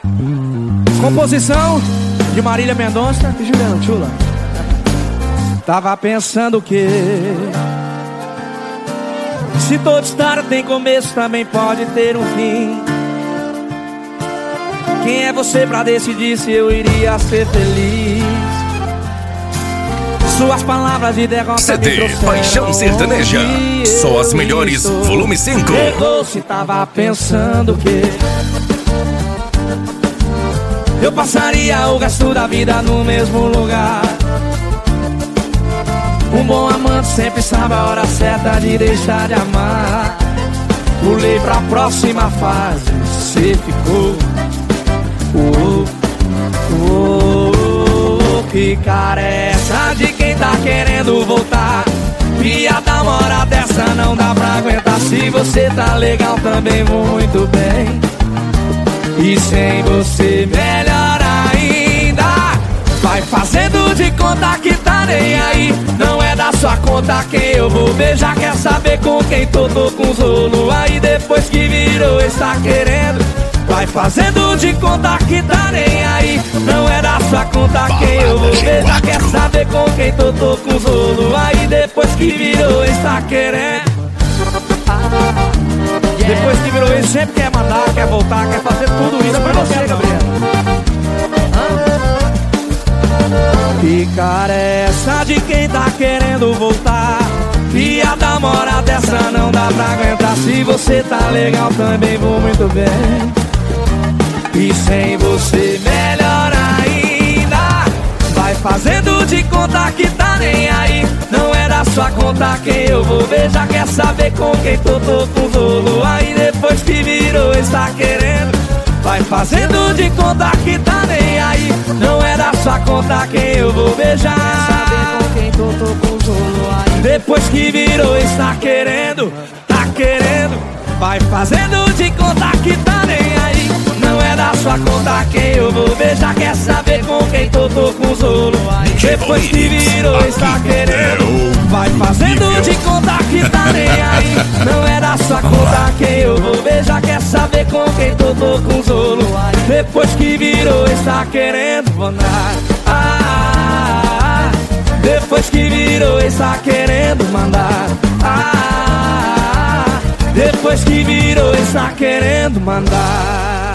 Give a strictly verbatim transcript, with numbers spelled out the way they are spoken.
Composição de Marília Mendonça e Juliano Tchula. Tava pensando o quê? Se toda história tem começo, também pode ter um fim. Quem é você pra decidir se eu iria ser feliz? Suas palavras de derrota C D Paixão Sertaneja, só as melhores, volume cinco. Perdoa se tava pensando que eu passaria o resto da vida no mesmo lugar. Um bom amante sempre sabe a hora certa de deixar de amar. Pulei pra próxima fase, cê ficou. Oh, oh, oh, que cara é essa de quem tá querendo voltar? Piada uma hora dessa não dá pra aguentar. Se você tá legal também muito bem, e sem você melhor ainda. Vai fazendo de conta que tá nem aí. Não é da sua conta quem eu vou beijar. Quer saber com quem tô, tô com os rolo aí. Depois que virou está querendo. Vai fazendo de conta que tá nem aí. Não é da sua conta quem eu vou beijar. Quer saber com quem tô, tô com os rolo aí. Depois que virou está querendo. Depois que virou ele sempre quer mandar, quer voltar, quer fazer tudo isso pra você, Gabriel. Que cara é essa de quem tá querendo voltar? Piada mora dessa não dá pra aguentar. Se você tá legal também vou muito bem, e sem você melhor ainda. Vai fazendo de conta que tá nem aí. Não é da sua conta quem eu vou beijar. Quer saber com quem tô, tô com os rolo aí. Depois que virou está querendo. Vai fazendo de conta que tá nem aí. Não é da sua conta quem eu vou beijar. Quer saber com quem tô, tô com os rolo aí. Depois que virou está querendo. Tá querendo. Vai fazendo de conta que tá nem aí. Não é da sua conta quem eu vou beijar. Quer saber com quem tô, tô com os rolo aí. Depois que virou está querendo. Vai fazendo de conta que tá nem aí. Não é da sua conta quem eu vou beijar. Quer saber com quem tô, tô com os rolo aí. Depois que virou está querendo mandar. Ah, ah, ah. Depois que virou está querendo mandar. Ah, ah, ah. Depois que virou está querendo mandar.